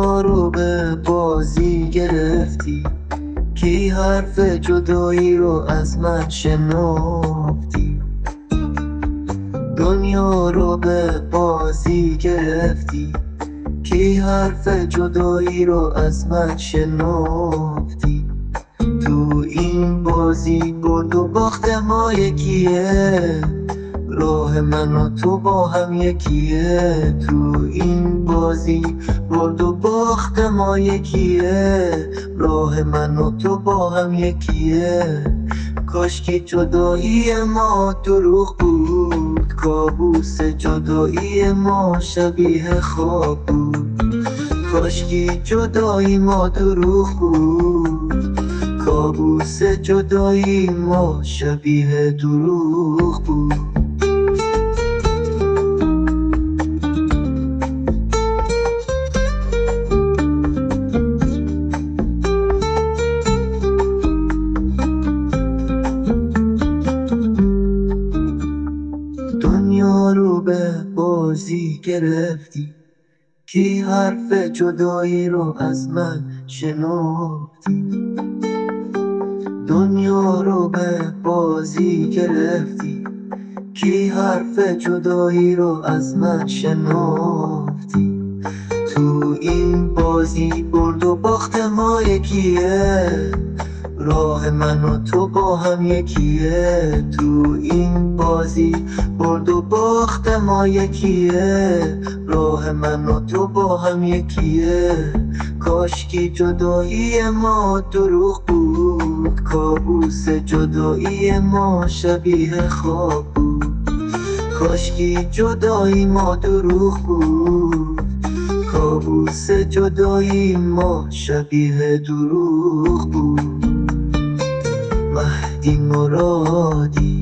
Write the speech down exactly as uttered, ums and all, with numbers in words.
دنیا رو به بازی گرفتی، کی حرف جدایی رو از من شنفتی. دنیا رو به بازی گرفتی، کی حرف جدایی رو از من شنفتی. تو این بازی برد و باخت ما یکیه، راه من و تو با هم یکیه. تو این بازی برد و باخت ما یکیه، راه من و تو با هم یکیه. کاشکی جدایی ما دروغ بود، کابوس جدایی ما شبیه خواب بود. کاشکی جدایی ما دروغ بود، کابوس جدایی ما شبیه دروغ بود. دنیا رو به بازی گرفتی، کی حرف جدایی رو از من شنفتی. دنیا رو به بازی گرفتی، کی حرف جدایی رو از من شنفتی. تو این بازی برد و باخت ما یکیه، راه من و تو با هم یکیه. تو این بازی برد و باخت ما یکیه، راه من و تو با هم یکیه. کاشکی جدایی ما دروغ بود، کابوس جدایی ما شبیه خواب بود. کاشکی جدایی ما دروغ بود، کابوس جدایی ما شبیه دروغ بود. مهدی مرادی